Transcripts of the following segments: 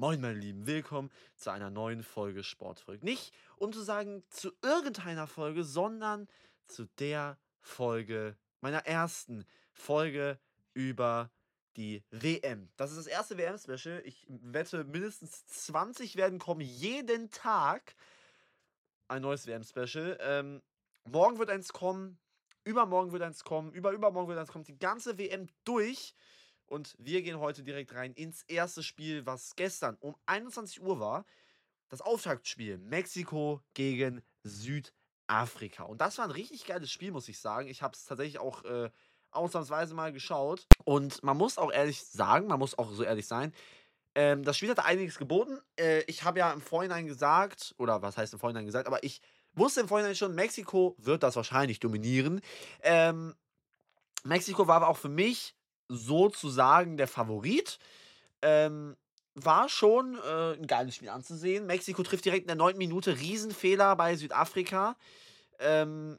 Moin, meine Lieben, willkommen zu einer neuen Folge Sportfolg. Nicht, um zu sagen, zu irgendeiner Folge, sondern zu der Folge, meiner ersten Folge über die WM. Das ist das erste WM-Special. Ich wette, mindestens 20 werden kommen, jeden Tag ein neues WM-Special. Morgen wird eins kommen, übermorgen wird eins kommen, übermorgen wird eins kommen, die ganze WM durch. Und wir gehen heute direkt rein ins erste Spiel, was gestern um 21 Uhr war. Das Auftaktspiel Mexiko gegen Südafrika. Und das war ein richtig geiles Spiel, muss ich sagen. Ich habe es tatsächlich auch ausnahmsweise mal geschaut. Und man muss auch ehrlich sagen, man muss auch so ehrlich sein, das Spiel hatte einiges geboten. Ich habe ja im Vorhinein gesagt, oder was heißt im Vorhinein gesagt, aber ich wusste im Vorhinein schon, Mexiko wird das wahrscheinlich dominieren. Ähm, Mexiko war aber auch für mich sozusagen der Favorit. Ähm, war schon 'n geiles Spiel anzusehen. Mexiko trifft direkt in der 9. Minute. Riesenfehler bei Südafrika. Ähm,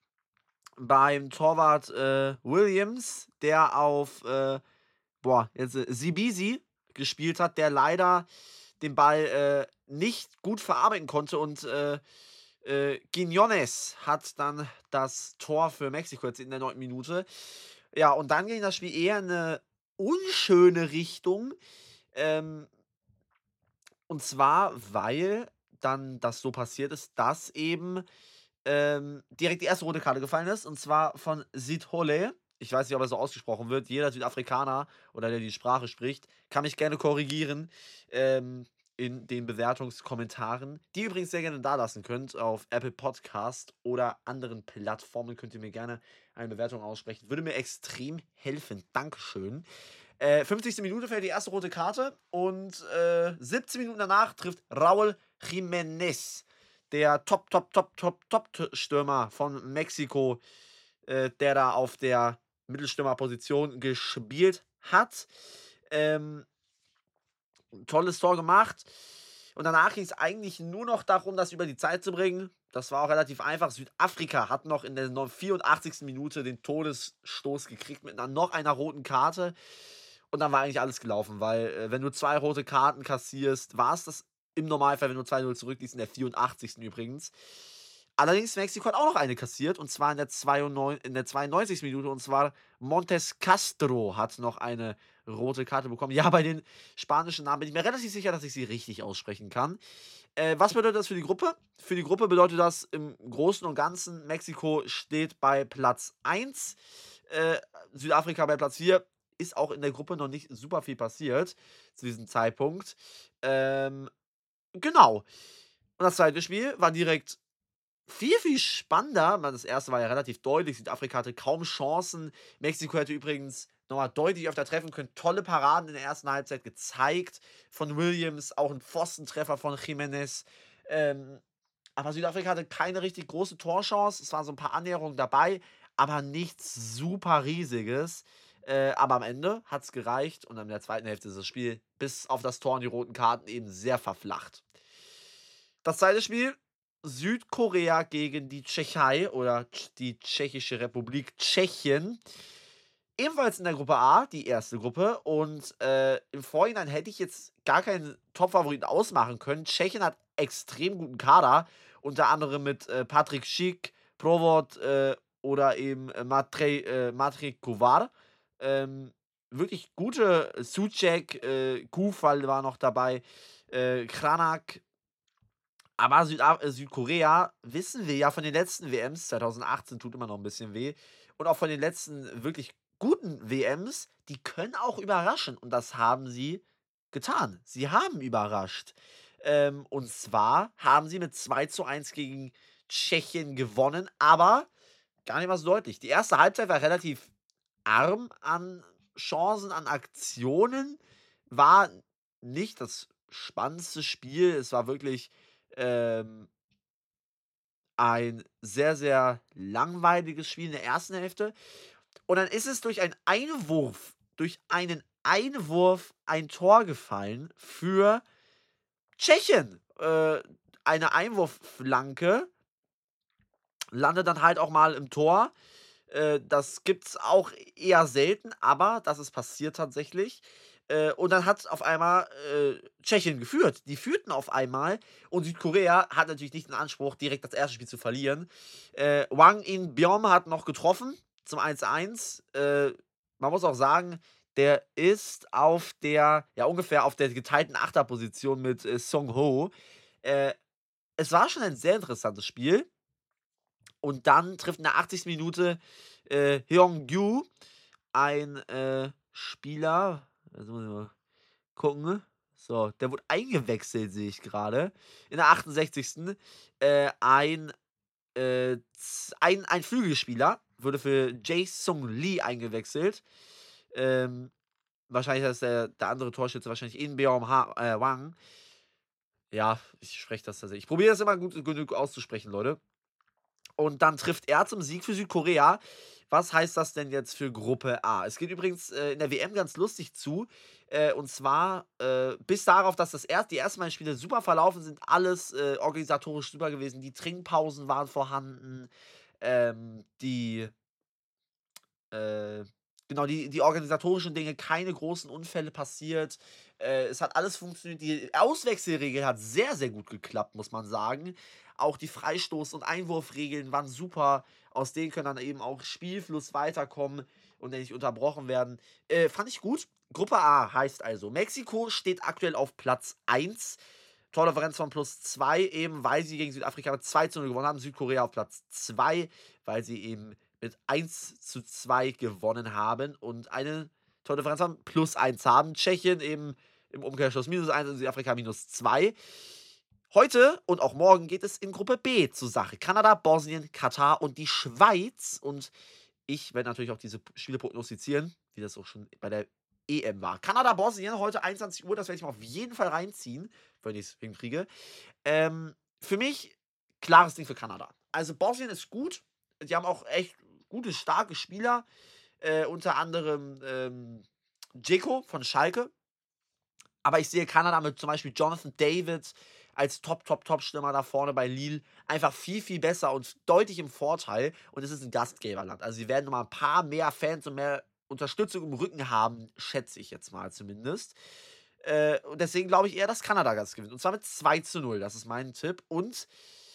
beim Torwart, Williams, der auf, jetzt, Sibisi gespielt hat, der leider den Ball, nicht gut verarbeiten konnte und, Quiñones hat dann das Tor für Mexiko jetzt in der 9. Minute. Ja, und dann ging das Spiel eher in 'ne unschöne Richtung, ähm, und zwar, weil dann das so passiert ist, dass eben, direkt die erste rote Karte gefallen ist, und zwar von Sithole. Ich weiß nicht, ob er so ausgesprochen wird. Jeder Südafrikaner oder der die Sprache spricht, kann mich gerne korrigieren, ähm, in den Bewertungskommentaren, die ihr übrigens sehr gerne dalassen könnt auf Apple Podcast oder anderen Plattformen könnt ihr mir gerne eine Bewertung aussprechen. Würde mir extrem helfen. Dankeschön. 50. Minute fällt die erste rote Karte und 17 Minuten danach trifft Raúl Jiménez, der Top-Stürmer von Mexiko, der da auf der Mittelstürmerposition gespielt hat. Ähm, tolles Tor gemacht. Und danach ging es eigentlich nur noch darum, das über die Zeit zu bringen. Das war auch relativ einfach. Südafrika hat noch in der 84. Minute den Todesstoß gekriegt mit noch einer roten Karte. Und dann war eigentlich alles gelaufen, weil wenn du 2 rote Karten kassierst, war es das im Normalfall, wenn du 2:0 zurückliegst, in der 84. übrigens. Allerdings, Mexiko hat auch noch eine kassiert, und zwar in der 92. Minute, und zwar Montes Castro hat noch eine rote Karte bekommen. Ja, bei den spanischen Namen bin ich mir relativ sicher, dass ich sie richtig aussprechen kann. Was bedeutet das für die Gruppe? Für die Gruppe bedeutet das im Großen und Ganzen, Mexiko steht bei Platz 1, äh, Südafrika bei Platz 4. Ist auch in der Gruppe noch nicht super viel passiert zu diesem Zeitpunkt. Ähm, genau. Und das zweite Spiel war direkt viel spannender. Das erste war ja relativ deutlich. Südafrika hatte kaum Chancen. Mexiko hätte übrigens nochmal deutlich öfter treffen können. Tolle Paraden in der ersten Halbzeit gezeigt von Williams, auch ein Pfostentreffer von Jiménez. Ähm, aber Südafrika hatte keine richtig große Torchance. Es waren so ein paar Annäherungen dabei, aber nichts super Riesiges. Aber am Ende hat es gereicht, und in der zweiten Hälfte ist das Spiel bis auf das Tor und die roten Karten eben sehr verflacht. Das zweite Spiel, Südkorea gegen die Tschechei oder die Tschechische Republik Tschechien. Ebenfalls in der Gruppe A, die erste Gruppe. Und im Vorhinein hätte ich jetzt gar keinen Top-Favoriten ausmachen können. Tschechien hat extrem guten Kader, unter anderem mit Patrick Schick, Provod oder eben Matrej Kovar. Wirklich gute Suchek, Kufal war noch dabei, Kranak, aber Südkorea wissen wir ja von den letzten WMs, 2018 tut immer noch ein bisschen weh, und auch von den letzten wirklich guten WMs, die können auch überraschen, und das haben sie getan. Sie haben überrascht. Und zwar haben sie mit 2:1 gegen Tschechien gewonnen, aber gar nicht mal so deutlich. Die erste Halbzeit war relativ arm an Chancen, an Aktionen, war nicht das spannendste Spiel. Es war wirklich, ähm, ein sehr langweiliges Spiel in der ersten Hälfte. Und dann ist es durch einen Einwurf ein Tor gefallen für Tschechien. Eine Einwurfflanke landet dann halt auch mal im Tor. Das gibt's auch eher selten, aber das ist passiert tatsächlich. Und dann hat auf einmal Tschechien geführt. Die führten auf einmal und Südkorea hat natürlich nicht den Anspruch, direkt das erste Spiel zu verlieren. Wang In-beom hat noch getroffen zum 1:1. Man muss auch sagen, der ist auf der, ja, ungefähr auf der geteilten Achterposition mit Song-ho. Äh, Es war schon ein sehr interessantes Spiel. Und dann trifft in der 80. Minute Hyung-gyu, ein Spieler, jetzt muss ich mal gucken. So, der wurde eingewechselt, sehe ich gerade. In der 68. Ein Flügelspieler wurde für Jae-sung Lee eingewechselt. Ähm, Wahrscheinlich ist der andere Torschütze wahrscheinlich Wang. Ja, ich spreche das tatsächlich. Ich probiere das immer gut genug auszusprechen, Leute. Und dann trifft er zum Sieg für Südkorea. Was heißt das denn jetzt für Gruppe A? Es geht übrigens in der WM ganz lustig zu. Und zwar bis darauf, dass die ersten beiden Spiele super verlaufen sind, alles organisatorisch super gewesen. Die Trinkpausen waren vorhanden. Die äh, genau, die organisatorischen Dinge, keine großen Unfälle passiert. Es hat alles funktioniert. Die Auswechselregel hat sehr, sehr gut geklappt, muss man sagen. Auch die Freistoß- und Einwurfregeln waren super. Aus denen können dann eben auch Spielfluss weiterkommen und nicht unterbrochen werden. Fand ich gut. Gruppe A heißt also, Mexiko steht aktuell auf Platz 1. Tordifferenz von +2, eben weil sie gegen Südafrika mit 2:0 gewonnen haben. Südkorea auf Platz 2, weil sie eben mit 1:2 gewonnen haben und eine Tordifferenz haben, +1 haben. Tschechien eben im Umkehrschluss -1 und Südafrika -2. Heute und auch morgen geht es in Gruppe B zur Sache. Kanada, Bosnien, Katar und die Schweiz. Und ich werde natürlich auch diese Spiele prognostizieren, wie das auch schon bei der EM war. Kanada, Bosnien, heute 21 Uhr, das werde ich mir auf jeden Fall reinziehen, wenn ich es hinkriege. Für mich klares Ding für Kanada. Also Bosnien ist gut. Die haben auch echt gute, starke Spieler. Unter anderem Dzeko von Schalke. Aber ich sehe Kanada mit zum Beispiel Jonathan David als Top-Stürmer da vorne bei Lille einfach viel, viel besser und deutlich im Vorteil. Und es ist ein Gastgeberland. Also sie werden noch mal ein paar mehr Fans und mehr Unterstützung im Rücken haben, schätze ich jetzt mal zumindest. Und deswegen glaube ich eher, dass Kanada das gewinnt. Und zwar mit 2:0. Das ist mein Tipp. Und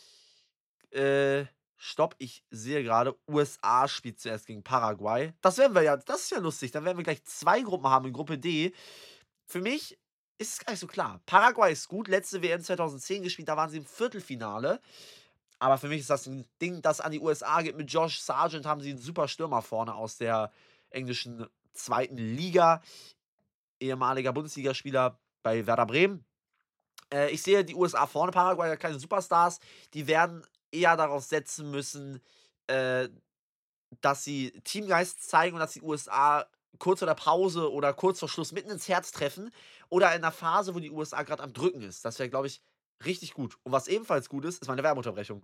stopp, ich sehe gerade, USA spielt zuerst gegen Paraguay. Das ist ja lustig. Dann werden wir gleich 2 Gruppen haben in Gruppe D. Für mich ist es gar nicht so klar. Paraguay ist gut, letzte WM 2010 gespielt, da waren sie im Viertelfinale. Aber für mich ist das ein Ding, das an die USA geht. Mit Josh Sargent haben sie einen super Stürmer vorne aus der englischen zweiten Liga. Ehemaliger Bundesligaspieler bei Werder Bremen. Ich sehe die USA vorne, Paraguay hat keine Superstars. Die werden eher darauf setzen müssen, äh, dass sie Teamgeist zeigen und dass die USA kurz vor der Pause oder kurz vor Schluss mitten ins Herz treffen oder in 'ner Phase, wo die USA grad am Drücken ist. Das wäre, glaube ich, richtig gut. Und was ebenfalls gut ist, ist meine Werbeunterbrechung.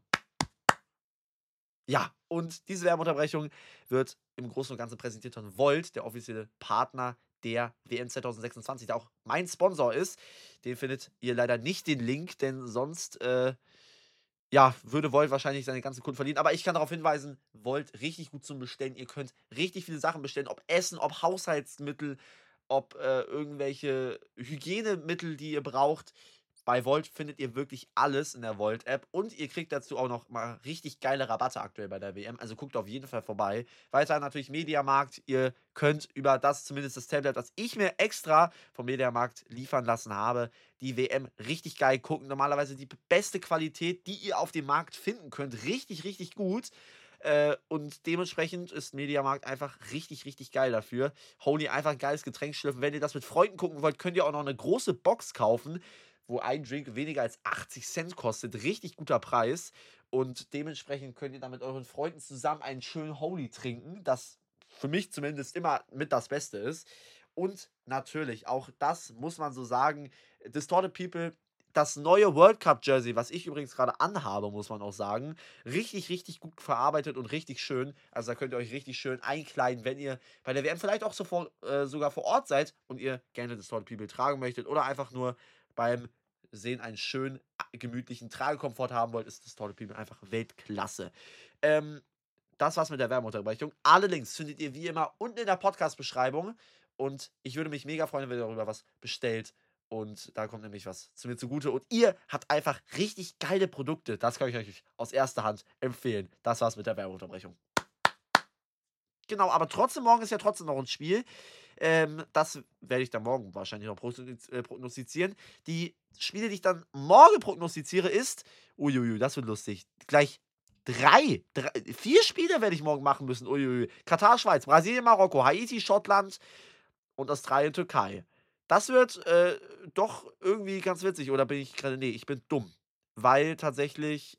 Ja, und diese Werbeunterbrechung wird im Großen und Ganzen präsentiert von Volt, der offizielle Partner der WM 2026, der auch mein Sponsor ist. Den findet ihr leider nicht den Link, denn sonst, ja, würde Volt wahrscheinlich seine ganzen Kunden verlieren. Aber ich kann darauf hinweisen, Volt richtig gut zum Bestellen. Ihr könnt richtig viele Sachen bestellen, ob Essen, ob Haushaltsmittel, ob irgendwelche Hygienemittel, die ihr braucht. Bei Volt findet ihr wirklich alles in der Volt-App und ihr kriegt dazu auch noch mal richtig geile Rabatte aktuell bei der WM. Also guckt auf jeden Fall vorbei. Weiter natürlich Mediamarkt. Ihr könnt über das, zumindest das Tablet, das ich mir extra vom Mediamarkt liefern lassen habe, die WM richtig geil gucken. Normalerweise die beste Qualität, die ihr auf dem Markt finden könnt. Richtig, richtig gut. Und dementsprechend ist Mediamarkt einfach richtig, richtig geil dafür. Holy einfach ein geiles Getränk schlürfen. Wenn ihr das mit Freunden gucken wollt, könnt ihr auch noch eine große Box kaufen, wo ein Drink weniger als 80 Cent kostet. Richtig guter Preis. Und dementsprechend könnt ihr dann mit euren Freunden zusammen einen schönen Holy trinken, das für mich zumindest immer mit das Beste ist. Und natürlich, auch das muss man so sagen, Distorted People, das neue World Cup Jersey, was ich übrigens gerade anhabe, muss man auch sagen, richtig, richtig gut verarbeitet und richtig schön. Also da könnt ihr euch richtig schön einkleiden, wenn ihr bei der WM vielleicht auch sogar vor Ort seid und ihr gerne Distorted People tragen möchtet oder einfach nur beim Sehen einen schönen, gemütlichen Tragekomfort haben wollt, ist Distorted People einfach Weltklasse. Ähm, Das war's mit der Werbeunterbrechung. Alle Links findet ihr wie immer unten in der Podcast-Beschreibung. Und ich würde mich mega freuen, wenn ihr darüber was bestellt. Und da kommt nämlich was zu mir zugute. Und ihr habt einfach richtig geile Produkte. Das kann ich euch aus erster Hand empfehlen. Das war's mit der Werbeunterbrechung. Genau, aber trotzdem, morgen ist ja trotzdem noch ein Spiel. Das werde ich dann morgen wahrscheinlich noch prognostizieren. Die Spiele, die ich dann morgen prognostiziere, ist, uiuiui, das wird lustig, gleich 4 Spiele werde ich morgen machen müssen. Uiuiui. Katar, Schweiz, Brasilien, Marokko, Haiti, Schottland und Australien, Türkei. Das wird doch irgendwie ganz witzig. Oder bin ich gerade, nee, ich bin dumm. Weil tatsächlich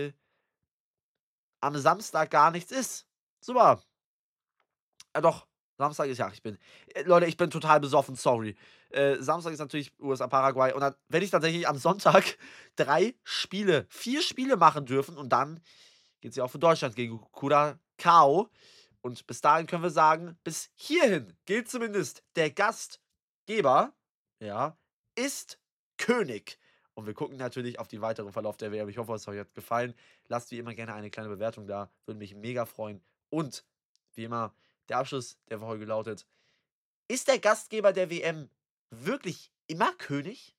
am Samstag gar nichts ist. Super. Doch, Samstag ist ja, Leute, ich bin total besoffen, sorry. Samstag ist natürlich USA, Paraguay. Und dann werde ich tatsächlich am Sonntag 4 Spiele machen dürfen. Und dann geht es ja auch für Deutschland gegen Curacao. Und bis dahin können wir sagen, bis hierhin gilt zumindest, der Gastgeber, ja, ist König. Und wir gucken natürlich auf den weiteren Verlauf der WM. Ich hoffe, es euch hat gefallen. Lasst wie immer gerne eine kleine Bewertung da. Würde mich mega freuen. Und wie immer, der Abschluss der Folge lautet: Ist der Gastgeber der WM wirklich immer König?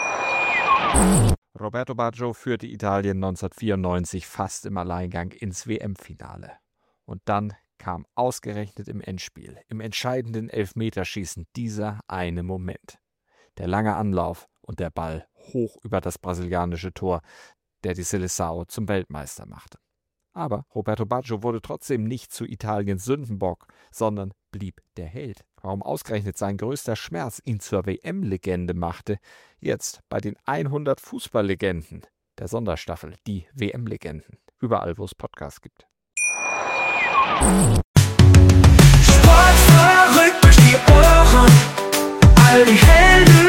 Roberto Baggio führte Italien 1994 fast im Alleingang ins WM-Finale. Und dann kam ausgerechnet im Endspiel, im entscheidenden Elfmeterschießen, dieser eine Moment. Der lange Anlauf und der Ball hoch über das brasilianische Tor, der die Seleção zum Weltmeister machte. Aber Roberto Baggio wurde trotzdem nicht zu Italiens Sündenbock, sondern blieb der Held. Warum ausgerechnet sein größter Schmerz ihn zur WM-Legende machte, jetzt bei den 100 Fußballlegenden der Sonderstaffel, die WM-Legenden, überall wo es Podcasts gibt. Sport verrückt durch die Ohren, all die Helden